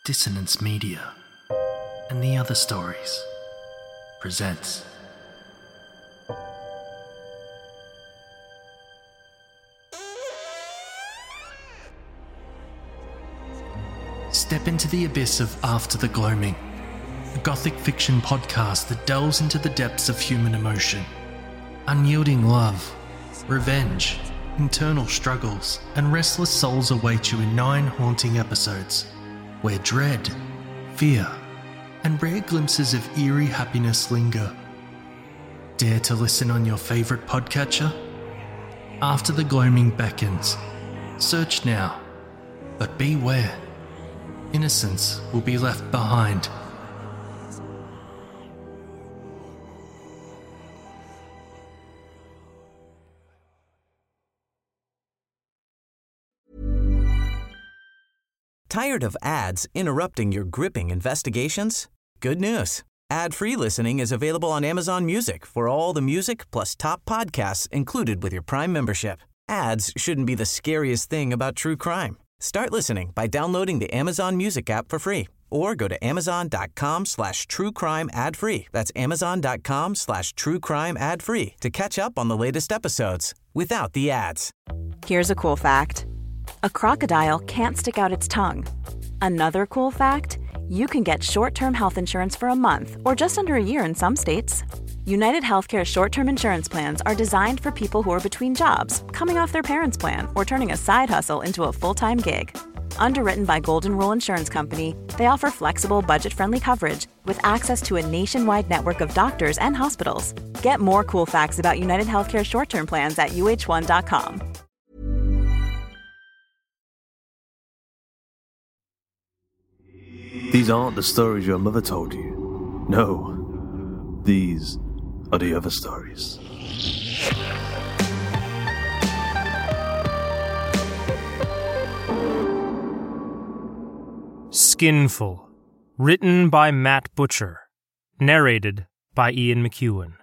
Dissonance Media and the Other Stories presents Step into the abyss of After the Gloaming, a gothic fiction podcast that delves into the depths of human emotion. Unyielding love, revenge, internal struggles, and restless souls await you in 9 haunting episodes, where dread, fear, and rare glimpses of eerie happiness linger. Dare to listen on your favourite podcatcher? After the Gloaming beckons. Search now, but beware. Innocence will be left behind. Tired of ads interrupting your gripping investigations? Good news. Ad-free listening is available on Amazon Music for all the music plus top podcasts included with your Prime membership. Ads shouldn't be the scariest thing about true crime. Start listening by downloading the Amazon Music app for free or go to amazon.com/truecrime ad-free. That's amazon.com/truecrime ad-free to catch up on the latest episodes without the ads. Here's a cool fact. A crocodile can't stick out its tongue. Another cool fact, you can get short-term health insurance for a month or just under a year in some states. United Healthcare short-term insurance plans are designed for people who are between jobs, coming off their parents' plan, or turning a side hustle into a full-time gig. Underwritten by Golden Rule Insurance Company, they offer flexible, budget-friendly coverage with access to a nationwide network of doctors and hospitals. Get more cool facts about United Healthcare short-term plans at uh1.com. These aren't the stories your mother told you. No, these are the other stories. Skinful, written by Matt Butcher, narrated by Ian McEwan.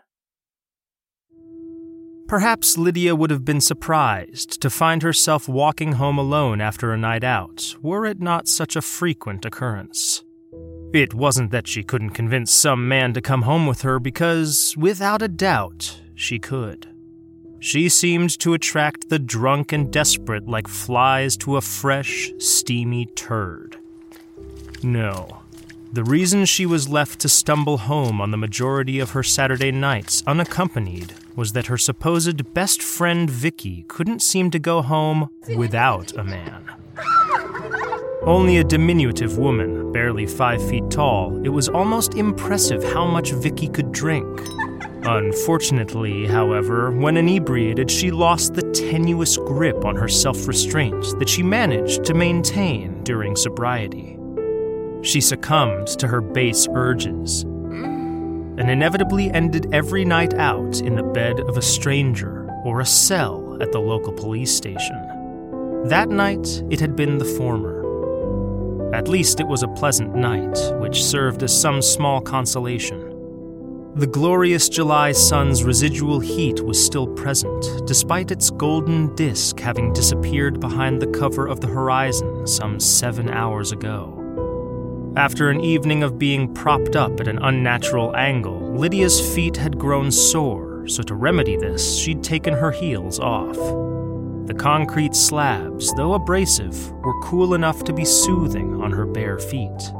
Perhaps Lydia would have been surprised to find herself walking home alone after a night out, were it not such a frequent occurrence. It wasn't that she couldn't convince some man to come home with her, because, without a doubt, she could. She seemed to attract the drunk and desperate like flies to a fresh, steamy turd. No. The reason she was left to stumble home on the majority of her Saturday nights unaccompanied was that her supposed best friend Vicky couldn't seem to go home without a man. Only a diminutive woman, barely 5 feet tall, it was almost impressive how much Vicky could drink. Unfortunately, however, when inebriated, she lost the tenuous grip on her self-restraint that she managed to maintain during sobriety. She succumbed to her base urges and inevitably ended every night out in the bed of a stranger or a cell at the local police station. That night, it had been the former. At least it was a pleasant night, which served as some small consolation. The glorious July sun's residual heat was still present, despite its golden disk having disappeared behind the cover of the horizon some 7 hours ago. After an evening of being propped up at an unnatural angle, Lydia's feet had grown sore, so to remedy this, she'd taken her heels off. The concrete slabs, though abrasive, were cool enough to be soothing on her bare feet.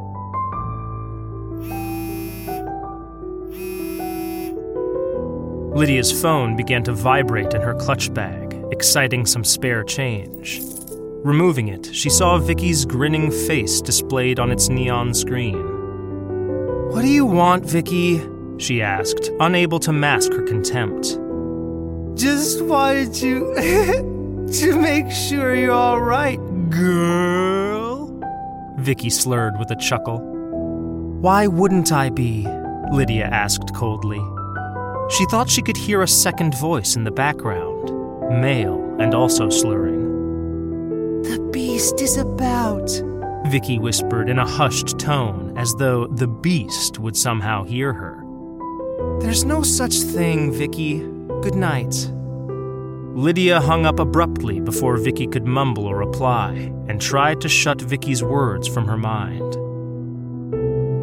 Lydia's phone began to vibrate in her clutch bag, exciting some spare change. Removing it, she saw Vicky's grinning face displayed on its neon screen. "What do you want, Vicky?" she asked, unable to mask her contempt. "Just wanted to to make sure you're all right, girl," Vicky slurred with a chuckle. "Why wouldn't I be?" Lydia asked coldly. She thought she could hear a second voice in the background, male and also slurring. "The beast is about," Vicky whispered in a hushed tone, as though the beast would somehow hear her. "There's no such thing, Vicky. Good night." Lydia hung up abruptly before Vicky could mumble a reply, and tried to shut Vicky's words from her mind.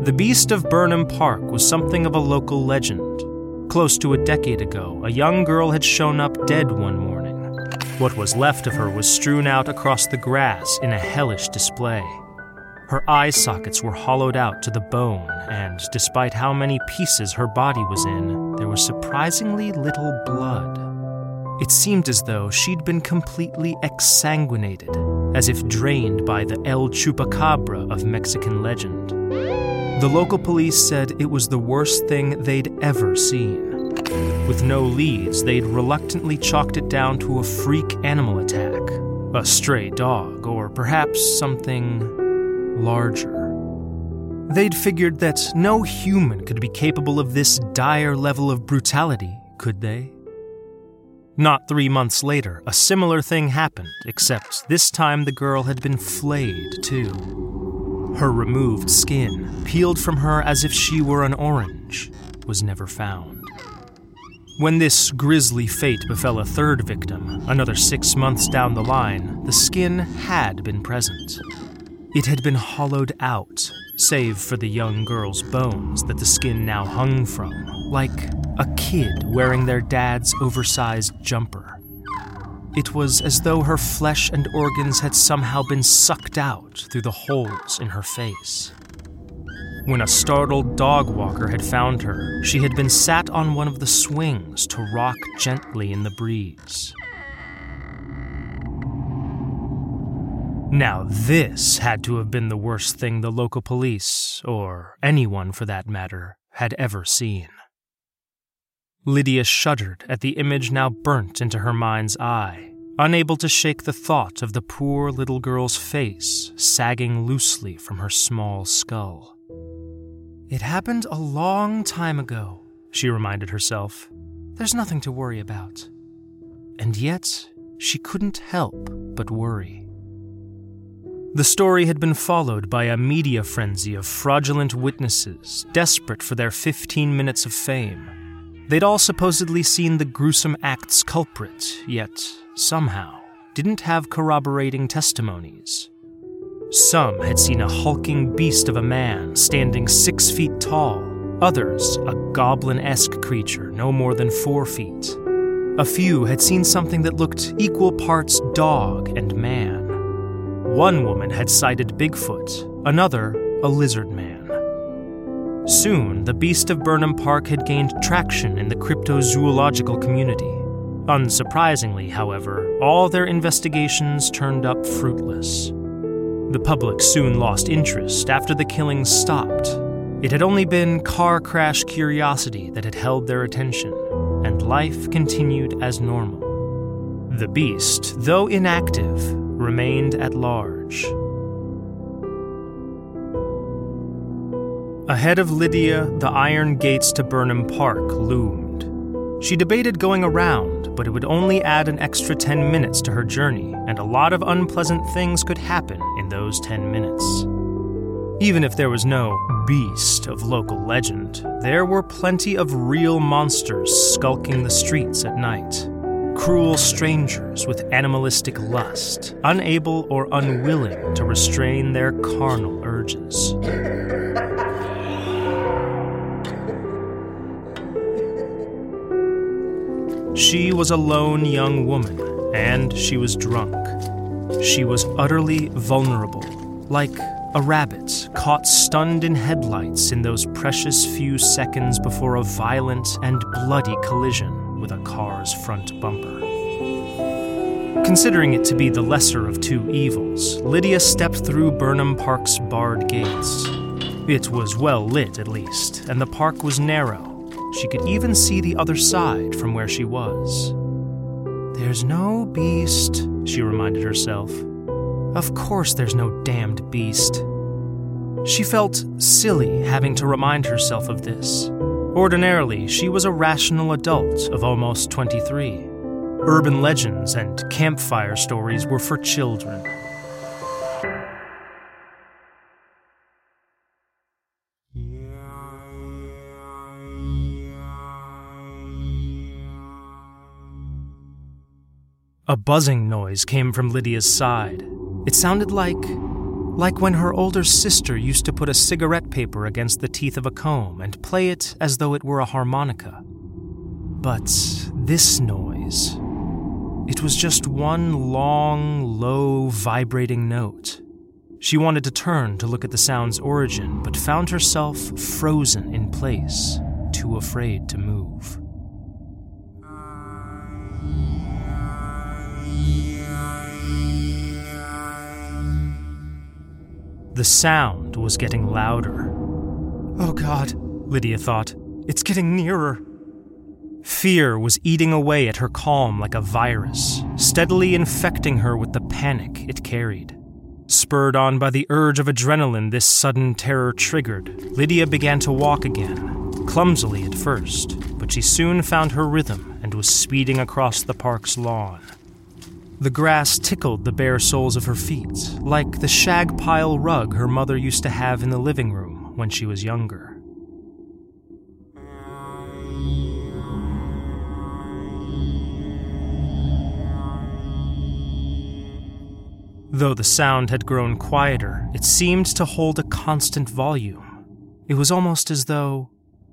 The Beast of Burnham Park was something of a local legend. Close to a decade ago, a young girl had shown up dead one morning. What was left of her was strewn out across the grass in a hellish display. Her eye sockets were hollowed out to the bone, and despite how many pieces her body was in, there was surprisingly little blood. It seemed as though she'd been completely exsanguinated, as if drained by the El Chupacabra of Mexican legend. The local police said it was the worst thing they'd ever seen. With no leads, they'd reluctantly chalked it down to a freak animal attack, a stray dog, or perhaps something larger. They'd figured that no human could be capable of this dire level of brutality, could they? Not 3 months later, a similar thing happened, except this time the girl had been flayed, too. Her removed skin, peeled from her as if she were an orange, was never found. When this grisly fate befell a third victim, another 6 months down the line, the skin had been present. It had been hollowed out, save for the young girl's bones that the skin now hung from, like a kid wearing their dad's oversized jumper. It was as though her flesh and organs had somehow been sucked out through the holes in her face. When a startled dog walker had found her, she had been sat on one of the swings to rock gently in the breeze. Now this had to have been the worst thing the local police, or anyone for that matter, had ever seen. Lydia shuddered at the image now burnt into her mind's eye, unable to shake the thought of the poor little girl's face sagging loosely from her small skull. It happened a long time ago, she reminded herself. There's nothing to worry about. And yet, she couldn't help but worry. The story had been followed by a media frenzy of fraudulent witnesses, desperate for their 15 minutes of fame. They'd all supposedly seen the gruesome act's culprit, yet, somehow, didn't have corroborating testimonies. Some had seen a hulking beast of a man standing 6 feet tall, others a goblin-esque creature no more than 4 feet. A few had seen something that looked equal parts dog and man. One woman had sighted Bigfoot, another a lizard man. Soon, the Beast of Burnham Park had gained traction in the cryptozoological community. Unsurprisingly, however, all their investigations turned up fruitless. The public soon lost interest after the killings stopped. It had only been car crash curiosity that had held their attention, and life continued as normal. The beast, though inactive, remained at large. Ahead of Lydia, the iron gates to Burnham Park loomed. She debated going around, but it would only add an extra 10 minutes to her journey, and a lot of unpleasant things could happen in those 10 minutes. Even if there was no beast of local legend, there were plenty of real monsters skulking the streets at night. Cruel strangers with animalistic lust, unable or unwilling to restrain their carnal urges. She was a lone young woman, and she was drunk. She was utterly vulnerable, like a rabbit caught stunned in headlights in those precious few seconds before a violent and bloody collision with a car's front bumper. Considering it to be the lesser of two evils, Lydia stepped through Burnham Park's barred gates. It was well lit, at least, and the park was narrow. She could even see the other side from where she was. There's no beast, she reminded herself. Of course there's no damned beast. She felt silly having to remind herself of this. Ordinarily, she was a rational adult of almost 23. Urban legends and campfire stories were for children. A buzzing noise came from Lydia's side. It sounded like like when her older sister used to put a cigarette paper against the teeth of a comb and play it as though it were a harmonica. But this noise, it was just one long, low, vibrating note. She wanted to turn to look at the sound's origin, but found herself frozen in place, too afraid to move. The sound was getting louder. Oh God, Lydia thought. It's getting nearer. Fear was eating away at her calm like a virus, steadily infecting her with the panic it carried. Spurred on by the urge of adrenaline this sudden terror triggered, Lydia began to walk again, clumsily at first, but she soon found her rhythm and was speeding across the park's lawn. The grass tickled the bare soles of her feet, like the shag pile rug her mother used to have in the living room when she was younger. Though the sound had grown quieter, it seemed to hold a constant volume. It was almost as though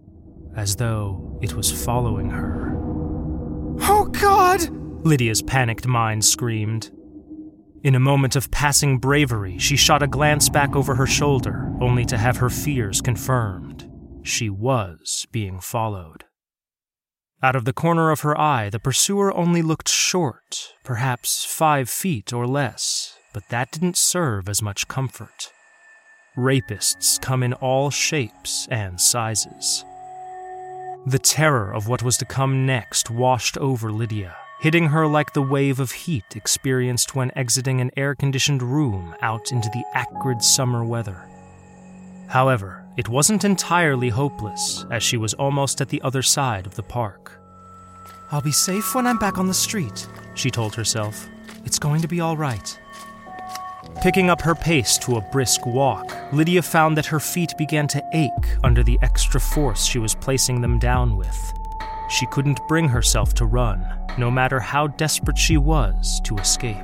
it was following her. Oh God! Lydia's panicked mind screamed. In a moment of passing bravery, she shot a glance back over her shoulder, only to have her fears confirmed. She was being followed. Out of the corner of her eye, the pursuer only looked short, perhaps 5 feet or less, but that didn't serve as much comfort. Rapists come in all shapes and sizes. The terror of what was to come next washed over Lydia, hitting her like the wave of heat experienced when exiting an air-conditioned room out into the acrid summer weather. However, it wasn't entirely hopeless, as she was almost at the other side of the park. I'll be safe when I'm back on the street, she told herself. It's going to be all right. Picking up her pace to a brisk walk, Lydia found that her feet began to ache under the extra force she was placing them down with. She couldn't bring herself to run, no matter how desperate she was to escape.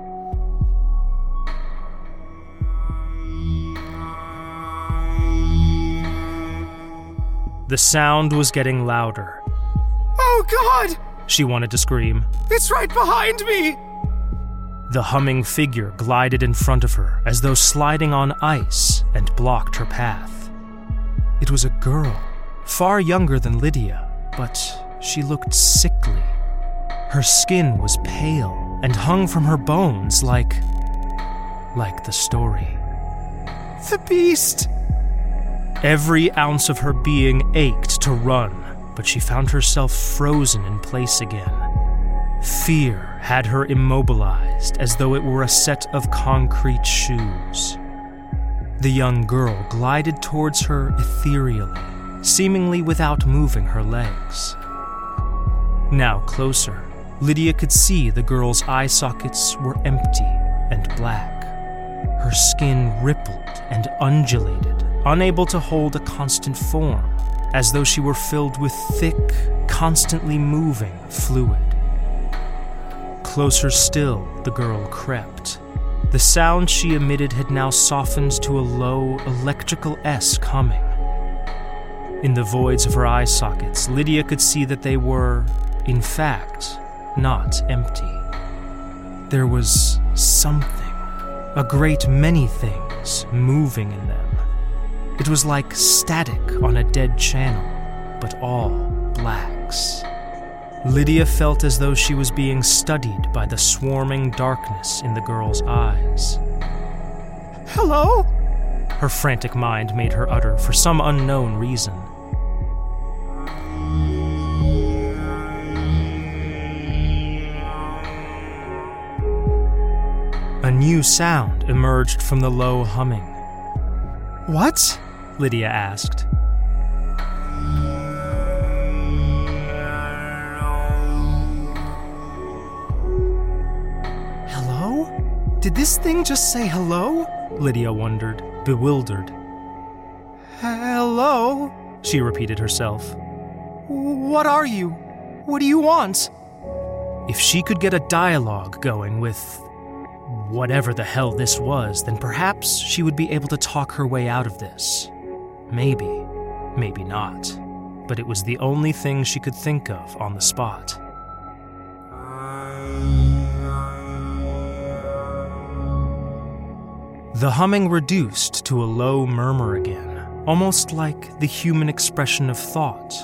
The sound was getting louder. Oh God! She wanted to scream. It's right behind me! The humming figure glided in front of her as though sliding on ice and blocked her path. It was a girl, far younger than Lydia, but she looked sickly. Her skin was pale and hung from her bones like the story. The beast! Every ounce of her being ached to run, but she found herself frozen in place again. Fear had her immobilized as though it were a set of concrete shoes. The young girl glided towards her ethereally, seemingly without moving her legs. Now closer, Lydia could see the girl's eye sockets were empty and black. Her skin rippled and undulated, unable to hold a constant form, as though she were filled with thick, constantly moving fluid. Closer still, the girl crept. The sound she emitted had now softened to a low, electrical-esque humming. In the voids of her eye sockets, Lydia could see that they were, in fact, not empty. There was something, a great many things, moving in them. It was like static on a dead channel, but all blacks. Lydia felt as though she was being studied by the swarming darkness in the girl's eyes. Hello? Her frantic mind made her utter for some unknown reason. A new sound emerged from the low humming. What? Lydia asked. Hello? Did this thing just say hello? Lydia wondered, bewildered. Hello? She repeated herself. What are you? What do you want? If she could get a dialogue going with whatever the hell this was, then perhaps she would be able to talk her way out of this. Maybe, maybe not. But it was the only thing she could think of on the spot. The humming reduced to a low murmur again, almost like the human expression of thought.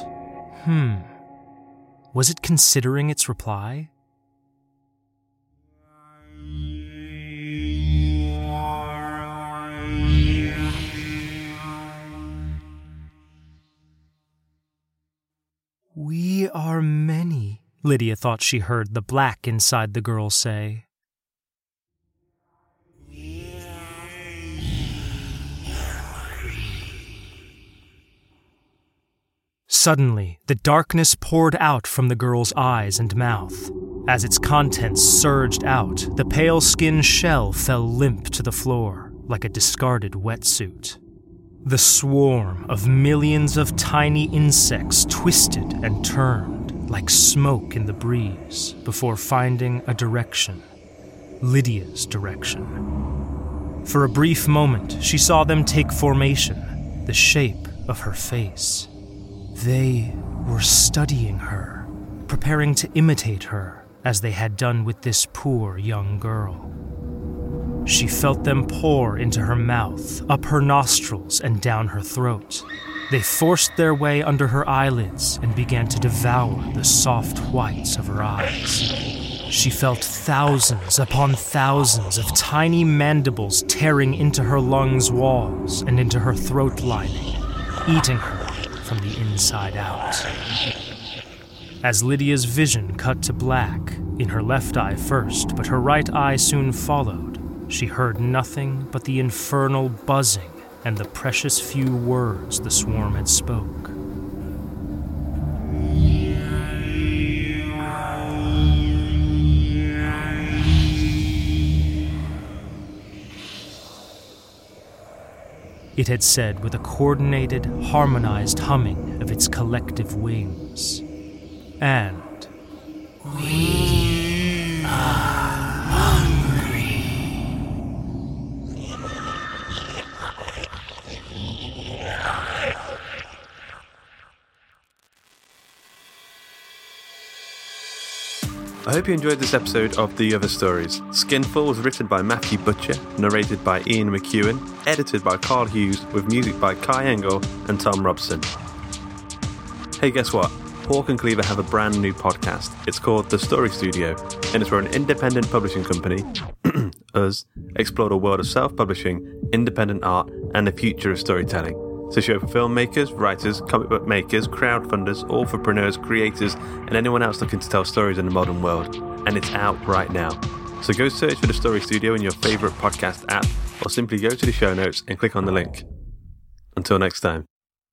Was it considering its reply? We are many, Lydia thought she heard the black inside the girl say. Suddenly, the darkness poured out from the girl's eyes and mouth. As its contents surged out, the pale-skinned shell fell limp to the floor, like a discarded wetsuit. The swarm of millions of tiny insects twisted and turned, like smoke in the breeze, before finding a direction. Lydia's direction. For a brief moment, she saw them take formation, the shape of her face. They were studying her, preparing to imitate her, as they had done with this poor young girl. She felt them pour into her mouth, up her nostrils, and down her throat. They forced their way under her eyelids and began to devour the soft whites of her eyes. She felt thousands upon thousands of tiny mandibles tearing into her lungs' walls and into her throat lining, eating her from the inside out. As Lydia's vision cut to black, in her left eye first, but her right eye soon followed, she heard nothing but the infernal buzzing and the precious few words the swarm had spoke. It had said with a coordinated, harmonized humming of its collective wings. And we are hungry. I hope you enjoyed this episode of The Other Stories. Skinful was written by Matthew Butcher, narrated by Ian McEwen, edited by Carl Hughes, with music by Kai Engel and Tom Robson. Hey, guess what? Hawk and Cleaver have a brand new podcast. It's called The Story Studio, and it's where an independent publishing company, us, explore the world of self-publishing, independent art, and the future of storytelling. It's a show for filmmakers, writers, comic book makers, crowdfunders, authorpreneurs, creators, and anyone else looking to tell stories in the modern world. And it's out right now. So go search for The Story Studio in your favourite podcast app, or simply go to the show notes and click on the link. Until next time.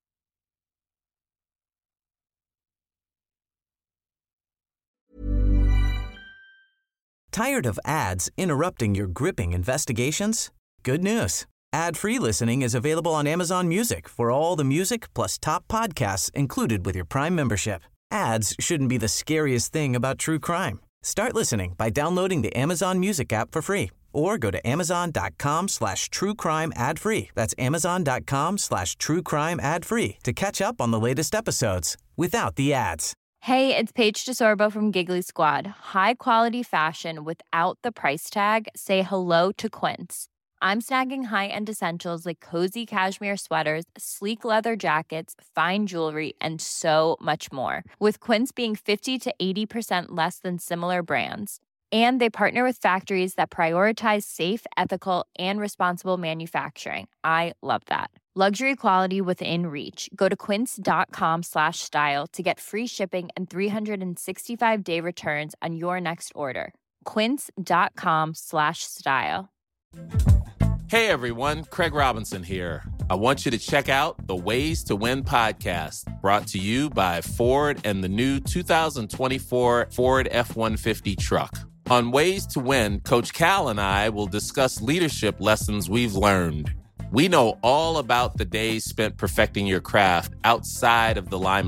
Tired of ads interrupting your gripping investigations? Good news. Ad-free listening is available on Amazon Music for all the music plus top podcasts included with your Prime membership. Ads shouldn't be the scariest thing about true crime. Start listening by downloading the Amazon Music app for free or go to amazon.com/truecrime ad-free. That's amazon.com/truecrime ad-free to catch up on the latest episodes without the ads. Hey, it's Paige DeSorbo from Giggly Squad. High quality fashion without the price tag. Say hello to Quince. I'm snagging high-end essentials like cozy cashmere sweaters, sleek leather jackets, fine jewelry, and so much more. With Quince being 50 to 80% less than similar brands. And they partner with factories that prioritize safe, ethical, and responsible manufacturing. I love that. Luxury quality within reach. Go to quince.com/style to get free shipping and 365-day returns on your next order. Quince.com/style. Hey everyone, Craig Robinson here. I want you to check out the Ways to Win podcast, brought to you by Ford and the new 2024 Ford F-150 truck. On Ways to Win, Coach Cal and I will discuss leadership lessons we've learned. We know all about the days spent perfecting your craft outside of the limelight.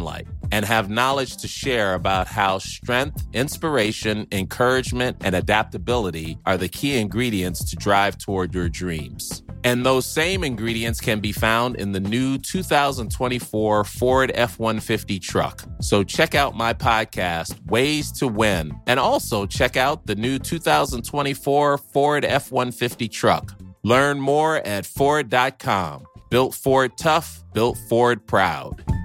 and have knowledge to share about how strength, inspiration, encouragement, and adaptability are the key ingredients to drive toward your dreams. And those same ingredients can be found in the new 2024 Ford F-150 truck. So check out my podcast, Ways to Win, and also check out the new 2024 Ford F-150 truck. Learn more at Ford.com. Built Ford tough, built Ford proud.